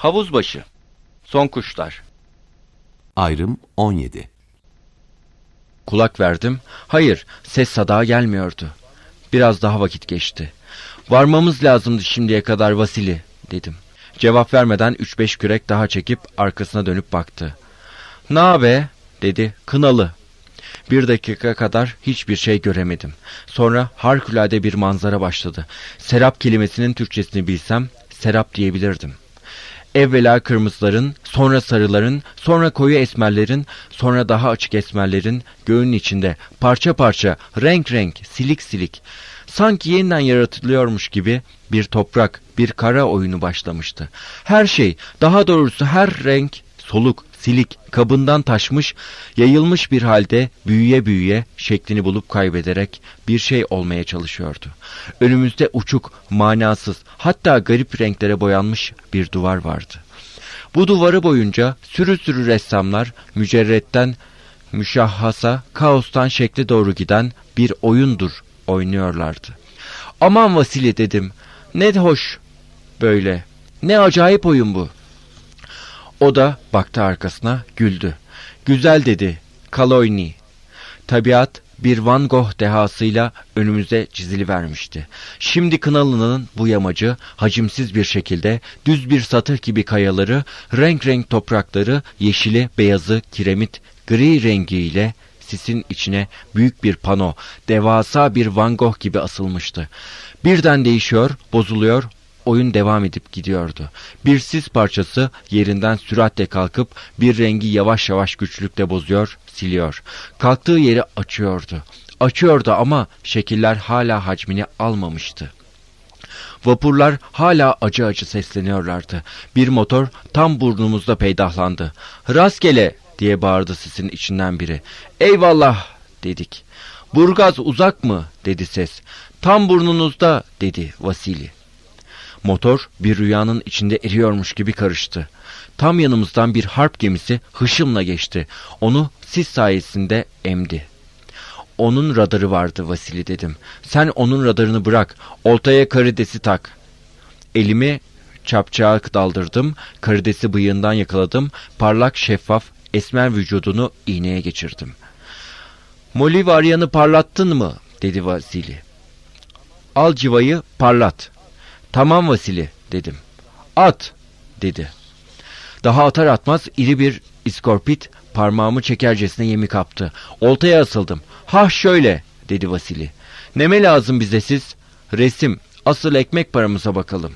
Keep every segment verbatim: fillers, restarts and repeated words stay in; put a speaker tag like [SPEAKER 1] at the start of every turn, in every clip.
[SPEAKER 1] Havuzbaşı. Son kuşlar.
[SPEAKER 2] Ayrım on yedi.
[SPEAKER 1] Kulak verdim. Hayır, ses sadağa gelmiyordu. Biraz daha vakit geçti. Varmamız lazımdı şimdiye kadar Vasili, dedim. Cevap vermeden üç beş kürek daha çekip arkasına dönüp baktı. "Nabe?" dedi. "Kınalı." Bir dakika kadar hiçbir şey göremedim. Sonra harikulade bir manzara başladı. Serap kelimesinin Türkçesini bilsem serap diyebilirdim. Evvela kırmızıların, sonra sarıların, sonra koyu esmerlerin, sonra daha açık esmerlerin göğün içinde parça parça, renk renk, silik silik, sanki yeniden yaratılıyormuş gibi bir toprak, bir kara oyunu başlamıştı. Her şey, daha doğrusu her renk, soluk, silik, kabından taşmış, yayılmış bir halde büyüye büyüye şeklini bulup kaybederek bir şey olmaya çalışıyordu. Önümüzde uçuk, manasız, hatta garip renklere boyanmış bir duvar vardı. Bu duvarı boyunca sürü sürü ressamlar mücerretten müşahhasa, kaostan şekle doğru giden bir oyundur oynuyorlardı. "Aman Vasili," dedim. "Ne hoş böyle, ne acayip oyun bu." O da baktı arkasına, güldü. "Güzel," dedi. "Kaloyni." Tabiat bir Van Gogh dehasıyla önümüze çizilivermişti. Şimdi Kınalı'nın bu yamacı hacimsiz bir şekilde düz bir satır gibi kayaları, renk renk toprakları, yeşili, beyazı, kiremit, gri rengiyle sisin içine büyük bir pano, devasa bir Van Gogh gibi asılmıştı. Birden değişiyor, bozuluyor, oyun devam edip gidiyordu. Bir sis parçası yerinden süratle kalkıp bir rengi yavaş yavaş güçlükle bozuyor, siliyor. Kalktığı yeri açıyordu. Açıyordu ama şekiller hala hacmini almamıştı. Vapurlar hala acı acı sesleniyorlardı. Bir motor tam burnumuzda peydahlandı. "Rastgele!" diye bağırdı sisin içinden biri. "Eyvallah!" dedik. "Burgaz uzak mı?" dedi ses. "Tam burnunuzda," dedi Vasili. Motor bir rüyanın içinde eriyormuş gibi karıştı. Tam yanımızdan bir harp gemisi hışımla geçti. Onu sis sayesinde emdi. "Onun radarı vardı Vasili," dedim. "Sen onun radarını bırak. Oltaya karidesi tak." Elimi çapçağa daldırdım. Karidesi bıyığından yakaladım. Parlak, şeffaf, esmer vücudunu iğneye geçirdim. "Molivaryan'ı parlattın mı?" dedi Vasili. "Al civayı, parlat." "Tamam Vasili," dedim. "At," dedi. Daha atar atmaz iri bir iskorpit parmağımı çekercesine yemi kaptı. Oltaya asıldım. "Hah şöyle," dedi Vasili. "Neme lazım bize siz?" "Resim, asıl ekmek paramıza bakalım."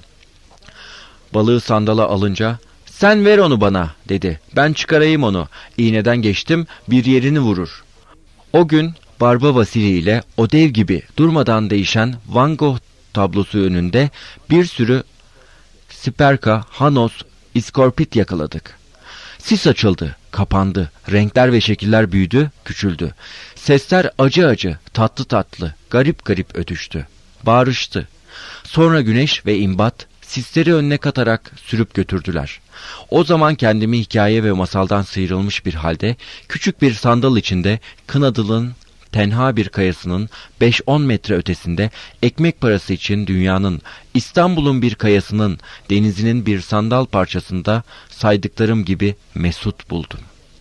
[SPEAKER 1] Balığı sandala alınca "Sen ver onu bana," dedi. "Ben çıkarayım onu. İğneden geçtim, bir yerini vurur." O gün Barba Vasili ile o dev gibi durmadan değişen Van Gogh tablosu önünde bir sürü Siperka, Hanos, iskorpit yakaladık. Sis açıldı, kapandı, renkler ve şekiller büyüdü, küçüldü. Sesler acı acı, tatlı tatlı, garip garip ötüştü, bağırıştı. Sonra güneş ve imbat sisleri önüne katarak sürüp götürdüler. O zaman kendimi hikaye ve masaldan sıyrılmış bir halde küçük bir sandal içinde Kınadıl'ın tenha bir kayasının beş on metre ötesinde ekmek parası için dünyanın, İstanbul'un bir kayasının, denizinin bir sandal parçasında saydıklarım gibi mesut buldum.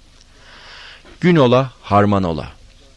[SPEAKER 1] Gün ola, harman ola.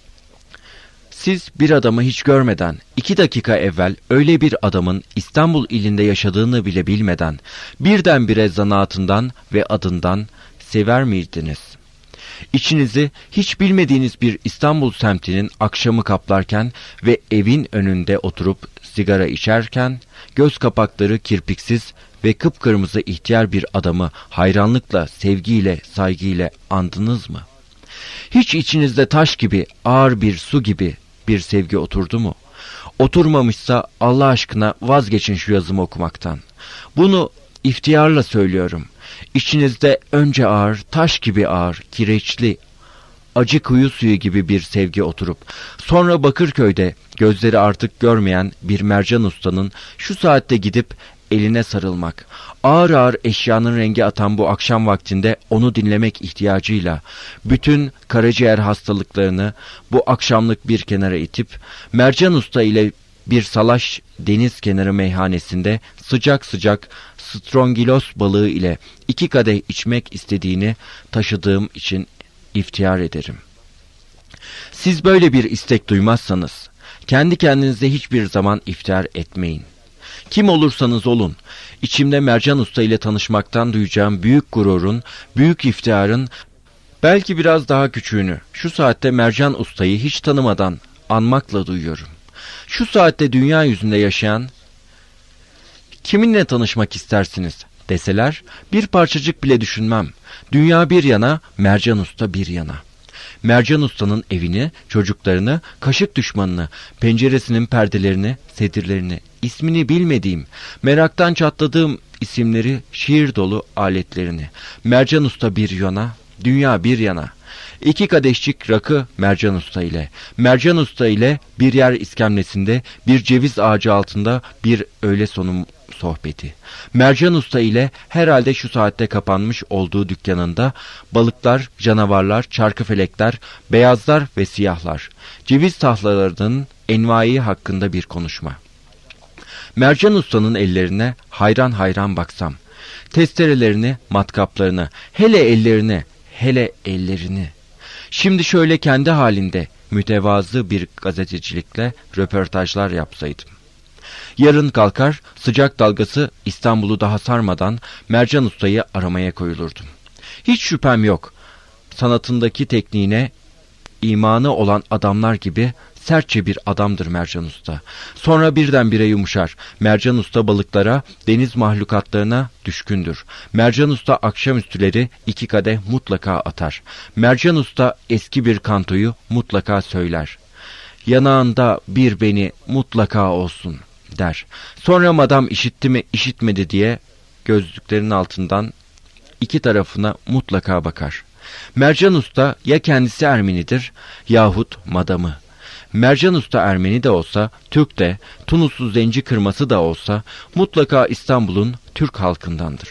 [SPEAKER 1] Siz bir adamı hiç görmeden, iki dakika evvel öyle bir adamın İstanbul ilinde yaşadığını bile bilmeden, birdenbire zanaatından ve adından sever miydiniz? İçinizi hiç bilmediğiniz bir İstanbul semtinin akşamı kaplarken ve evin önünde oturup sigara içerken, göz kapakları kirpiksiz ve kıpkırmızı ihtiyar bir adamı hayranlıkla, sevgiyle, saygıyla andınız mı? Hiç içinizde taş gibi, ağır bir su gibi bir sevgi oturdu mu? Oturmamışsa Allah aşkına vazgeçin şu yazımı okumaktan. Bunu ihtiyarla söylüyorum. İçinizde önce ağır, taş gibi ağır, kireçli, acı kuyu suyu gibi bir sevgi oturup, sonra Bakırköy'de gözleri artık görmeyen bir mercan ustanın şu saatte gidip eline sarılmak, ağır ağır eşyanın rengi atan bu akşam vaktinde onu dinlemek ihtiyacıyla, bütün karaciğer hastalıklarını bu akşamlık bir kenara itip, mercan usta ile bir salaş deniz kenarı meyhanesinde sıcak sıcak strongilos balığı ile iki kadeh içmek istediğini taşıdığım için iftihar ederim. Siz böyle bir istek duymazsanız, kendi kendinize hiçbir zaman iftihar etmeyin. Kim olursanız olun, içimde Mercan Usta ile tanışmaktan duyacağım büyük gururun, büyük iftiharın, belki biraz daha küçüğünü, şu saatte Mercan Usta'yı hiç tanımadan anmakla duyuyorum. Şu saatte dünya yüzünde yaşayan, kiminle tanışmak istersiniz deseler, bir parçacık bile düşünmem. Dünya bir yana, Mercan Usta bir yana. Mercan Usta'nın evini, çocuklarını, kaşık düşmanını, penceresinin perdelerini, sedirlerini, ismini bilmediğim, meraktan çatladığım isimleri, şiir dolu aletlerini. Mercan Usta bir yana, dünya bir yana. İki kadeşçik rakı Mercan Usta ile. Mercan Usta ile bir yer iskemlesinde, bir ceviz ağacı altında bir öğle sonu sohbeti. Mercan Usta ile herhalde şu saatte kapanmış olduğu dükkanında balıklar, canavarlar, çarkıfelekler, beyazlar ve siyahlar. Ceviz tahlalarının envai hakkında bir konuşma. Mercan Usta'nın ellerine hayran hayran baksam. Testerelerini, matkaplarını, hele ellerini, hele ellerini. Şimdi şöyle kendi halinde mütevazı bir gazetecilikle röportajlar yapsaydım. Yarın kalkar, sıcak dalgası İstanbul'u daha sarmadan Mercan Usta'yı aramaya koyulurdum. Hiç şüphem yok, sanatındaki tekniğine imanı olan adamlar gibi sertçe bir adamdır Mercan Usta. Sonra birdenbire yumuşar. Mercan Usta balıklara, deniz mahlukatlarına düşkündür. Mercan Usta akşamüstüleri iki kadeh mutlaka atar. Mercan Usta eski bir kantoyu mutlaka söyler. Yanağında bir beni mutlaka olsun der. Sonra madam işitti mi işitmedi diye gözlüklerin altından iki tarafına mutlaka bakar. Mercan Usta ya kendisi Ermenidir yahut madamı. Mercan Usta Ermeni de olsa, Türk de, Tunuslu zenci kırması da olsa mutlaka İstanbul'un Türk halkındandır.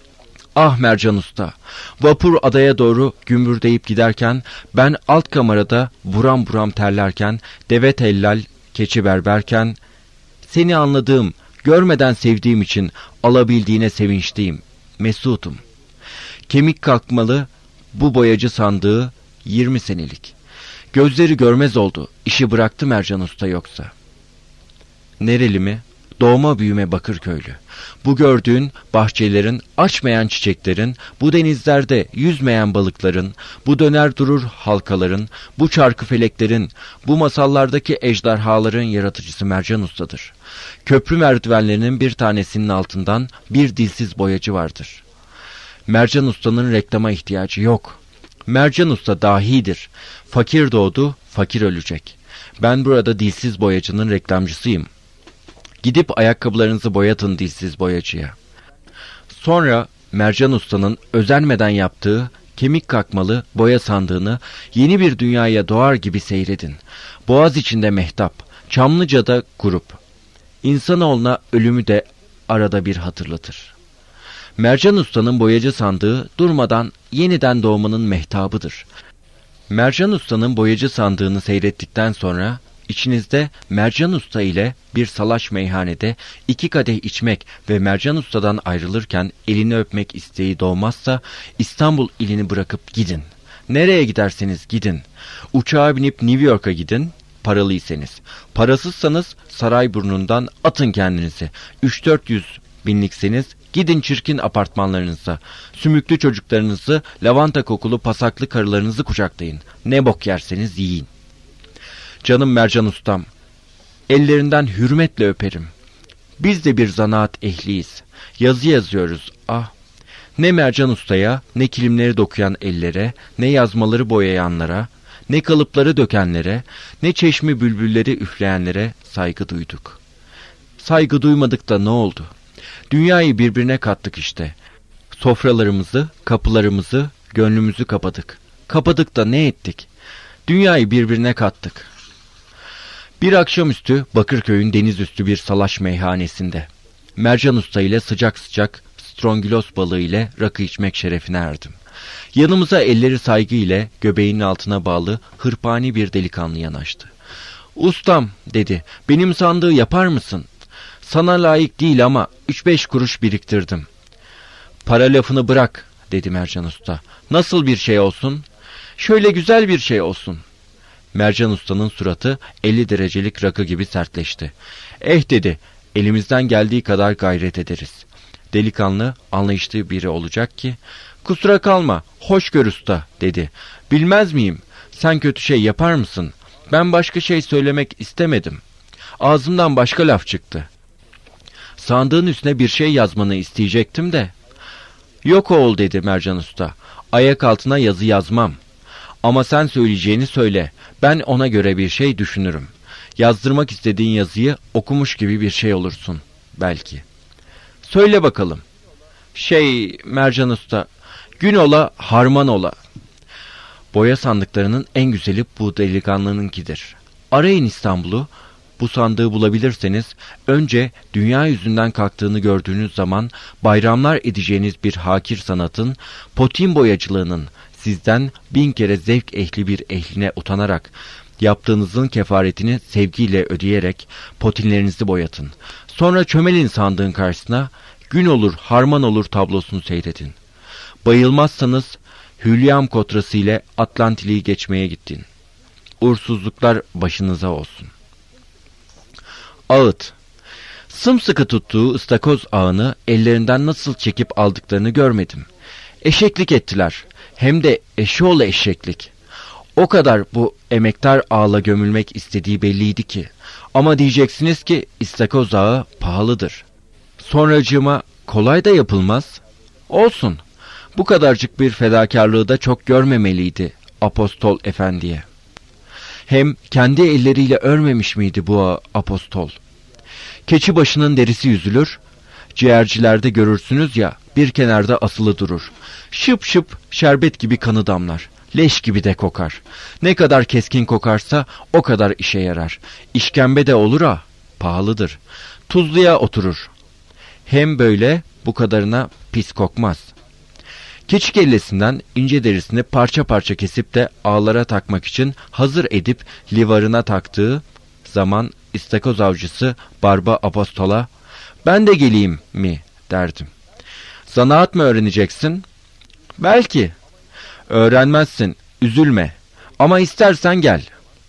[SPEAKER 1] Ah Mercan Usta, vapur adaya doğru gümbürdeyip giderken, ben alt kamerada buram buram terlerken, deve tellal, keçi berberken, seni anladığım, görmeden sevdiğim için alabildiğine sevinçliyim, mesutum. Kemik kalkmalı bu boyacı sandığı yirmi senelik. Gözleri görmez oldu, işi bıraktı Mercan Usta yoksa. Nereli mi? Doğma büyüme Bakırköylü. Bu gördüğün bahçelerin, açmayan çiçeklerin, bu denizlerde yüzmeyen balıkların, bu döner durur halkaların, bu çarkıfeleklerin, bu masallardaki ejderhaların yaratıcısı Mercan Usta'dır. Köprü merdivenlerinin bir tanesinin altından bir dilsiz boyacı vardır. Mercan Usta'nın reklama ihtiyacı yok. Mercan Usta dahidir. Fakir doğdu, fakir ölecek. Ben burada dilsiz boyacının reklamcısıyım. Gidip ayakkabılarınızı boyatın dilsiz boyacıya. Sonra Mercan Usta'nın özenmeden yaptığı kemik kakmalı boya sandığını yeni bir dünyaya doğar gibi seyredin. Boğaz içinde mehtap, Çamlıca'da grup. İnsanoğluna ölümü de arada bir hatırlatır. Mercan Usta'nın boyacı sandığı durmadan yeniden doğmanın mehtabıdır. Mercan Usta'nın boyacı sandığını seyrettikten sonra içinizde Mercan Usta ile bir salaş meyhanede iki kadeh içmek ve Mercan Usta'dan ayrılırken elini öpmek isteği doğmazsa İstanbul ilini bırakıp gidin. Nereye giderseniz gidin. Uçağa binip New York'a gidin, paralıysanız. Parasızsanız Sarayburnu'ndan atın kendinizi. üç dört yüz binlikseniz gidin çirkin apartmanlarınıza. Sümüklü çocuklarınızı, lavanta kokulu pasaklı karılarınızı kucaklayın. Ne bok yerseniz yiyin. Canım Mercan Ustam, ellerinden hürmetle öperim. Biz de bir zanaat ehliyiz. Yazı yazıyoruz, ah. Ne Mercan Usta'ya, ne kilimleri dokuyan ellere, ne yazmaları boyayanlara, ne kalıpları dökenlere, ne çeşmi bülbülleri üfleyenlere saygı duyduk. Saygı duymadık da ne oldu? Dünyayı birbirine kattık işte. Sofralarımızı, kapılarımızı, gönlümüzü kapadık. Kapadık da ne ettik? Dünyayı birbirine kattık. Bir akşamüstü Bakırköy'ün denizüstü bir salaş meyhanesinde Mercan Usta ile sıcak sıcak strongilos balığı ile rakı içmek şerefine erdim. Yanımıza elleri saygı ile göbeğinin altına bağlı hırpani bir delikanlı yanaştı. "Ustam," dedi, "benim sandığı yapar mısın?" Sana layık değil ama üç beş kuruş biriktirdim. Para lafını bırak dedi Mercan Usta. Nasıl bir şey olsun? Şöyle güzel bir şey olsun. Mercan Usta'nın suratı elli derecelik rakı gibi sertleşti. Eh dedi, elimizden geldiği kadar gayret ederiz. Delikanlı anlayışlı biri olacak ki, kusura kalma, hoş gör usta dedi. Bilmez miyim, sen kötü şey yapar mısın? Ben başka şey söylemek istemedim. Ağzımdan başka laf çıktı. Sandığın üstüne bir şey yazmanı isteyecektim de. Yok oğul dedi Mercan Usta, ayak altına yazı yazmam. Ama sen söyleyeceğini söyle, ben ona göre bir şey düşünürüm. Yazdırmak istediğin yazıyı okumuş gibi bir şey olursun, belki. Söyle bakalım. Şey Mercan Usta, gün ola harman ola. Boya sandıklarının en güzeli bu delikanlınınkidir. Arayın İstanbul'u, bu sandığı bulabilirseniz, önce dünya yüzünden kalktığını gördüğünüz zaman bayramlar edeceğiniz bir hakir sanatın, potin boyacılığının, sizden bin kere zevk ehli bir ehline utanarak, yaptığınızın kefaretini sevgiyle ödeyerek potinlerinizi boyatın. Sonra çömelin sandığın karşısına, gün olur harman olur tablosunu seyredin. Bayılmazsanız Hülyam Kotrası ile Atlantili'yi geçmeye gittin. Uğursuzluklar başınıza olsun. Ağıt. Sımsıkı tuttuğu ıstakoz ağını ellerinden nasıl çekip aldıklarını görmedim. Eşeklik ettiler. Hem de eşoğlu eşeklik. O kadar bu emektar ağla gömülmek istediği belliydi ki. Ama diyeceksiniz ki istakoz ağı pahalıdır. Sonracığıma kolay da yapılmaz. Olsun. Bu kadarcık bir fedakarlığı da çok görmemeliydi apostol efendiye. Hem kendi elleriyle örmemiş miydi bu apostol? Keçi başının derisi yüzülür, ciğercilerde görürsünüz ya, bir kenarda asılı durur. Şıp şıp şerbet gibi kanı damlar, leş gibi de kokar. Ne kadar keskin kokarsa o kadar işe yarar. İşkembe de olur ha, pahalıdır. Tuzluya oturur. Hem böyle bu kadarına pis kokmaz. Keçi kellesinden ince derisini parça parça kesip de ağlara takmak için hazır edip livarına taktığı zaman istakoz avcısı Barba Apostol'a "Ben de geleyim mi?" derdim. "Zanaat mı öğreneceksin?" "Belki." "Öğrenmezsin, üzülme. Ama istersen gel."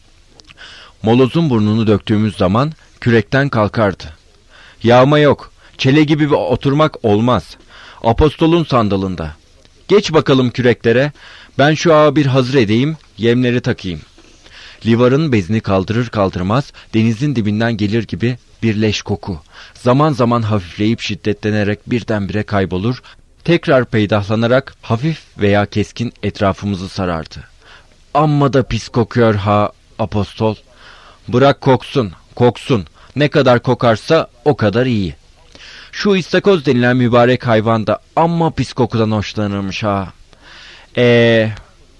[SPEAKER 1] Molozun burnunu döktüğümüz zaman kürekten kalkardı. "Yağma yok, çele gibi bir oturmak olmaz. Apostolun sandalında. Geç bakalım küreklere, ben şu ağı bir hazır edeyim, yemleri takayım." Livarın bezini kaldırır kaldırmaz denizin dibinden gelir gibi bir leş koku. Zaman zaman hafifleyip şiddetlenerek birdenbire kaybolur, tekrar peydahlanarak hafif veya keskin etrafımızı sarardı. "Amma da pis kokuyor ha apostol." "Bırak koksun, koksun. Ne kadar kokarsa o kadar iyi. Şu istakoz denilen mübarek hayvan da amma pis kokudan hoşlanırmış ha. Eee...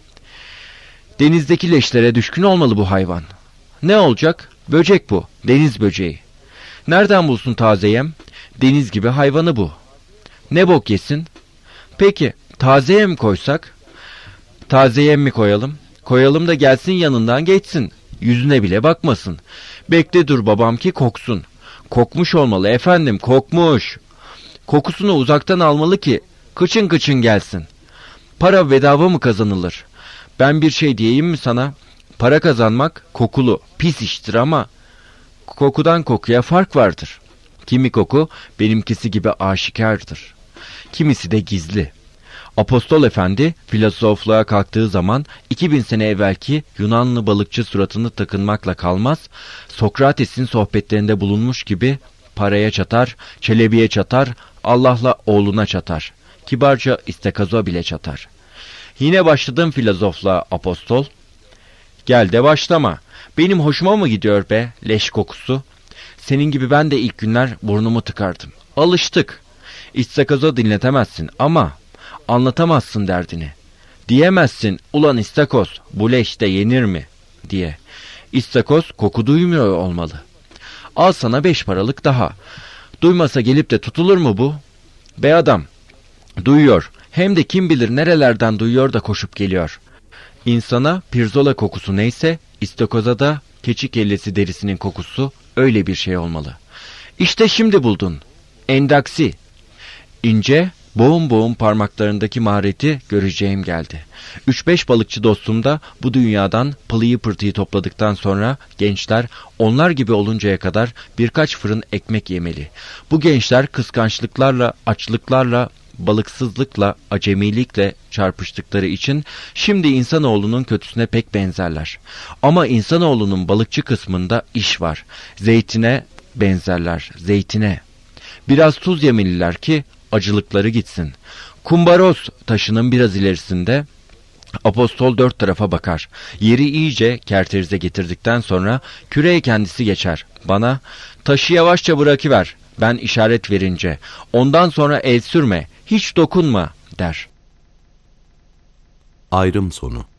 [SPEAKER 1] Denizdeki leşlere düşkün olmalı bu hayvan. Ne olacak? Böcek bu, deniz böceği. Nereden bulsun taze yem? Deniz gibi hayvanı bu. Ne bok yesin? Peki, taze yem koysak? Taze yem mi koyalım? Koyalım da gelsin yanından geçsin. Yüzüne bile bakmasın. Bekle dur babam ki koksun. Kokmuş olmalı efendim, kokmuş. Kokusunu uzaktan almalı ki kıçın kıçın gelsin. Para bedava mı kazanılır? Ben bir şey diyeyim mi sana? Para kazanmak kokulu, pis iştir ama kokudan kokuya fark vardır. Kimi koku benimkisi gibi aşikardır. Kimisi de gizli. Apostol Efendi filozofluğa kalktığı zaman iki bin sene evvelki Yunanlı balıkçı suratını takınmakla kalmaz, Sokrates'in sohbetlerinde bulunmuş gibi paraya çatar, çelebiye çatar, Allah'la oğluna çatar. Kibarca istekaza bile çatar. Yine başladım filozofluğa apostol. Gel de başlama. Benim hoşuma mı gidiyor be leş kokusu? Senin gibi ben de ilk günler burnumu tıkardım. Alıştık. İstekaza dinletemezsin ama anlatamazsın derdini. Diyemezsin ulan istakoz bu leş de yenir mi diye. İstakoz koku duymuyor olmalı. Al sana beş paralık daha. Duymasa gelip de tutulur mu bu? Be adam, duyuyor. Hem de kim bilir nerelerden duyuyor da koşup geliyor. İnsana pirzola kokusu neyse, istakoza da keçi kellesi derisinin kokusu öyle bir şey olmalı. İşte şimdi buldun. Endaksi. İnce, boğum boğum parmaklarındaki mahareti göreceğim geldi. Üç beş balıkçı dostum da bu dünyadan pılıyı pırtıyı topladıktan sonra gençler onlar gibi oluncaya kadar birkaç fırın ekmek yemeli. Bu gençler kıskançlıklarla, açlıklarla, balıksızlıkla, acemilikle çarpıştıkları için şimdi insanoğlunun kötüsüne pek benzerler. Ama insanoğlunun balıkçı kısmında iş var. Zeytine benzerler, zeytine. Biraz tuz yemeliler ki acılıkları gitsin. Kumbaros taşının biraz ilerisinde apostol dört tarafa bakar. Yeri iyice kerterize getirdikten sonra küreye kendisi geçer. Bana taşı yavaşça bırakıver. Ben işaret verince. Ondan sonra el sürme. Hiç dokunma der.
[SPEAKER 2] Ayrım sonu.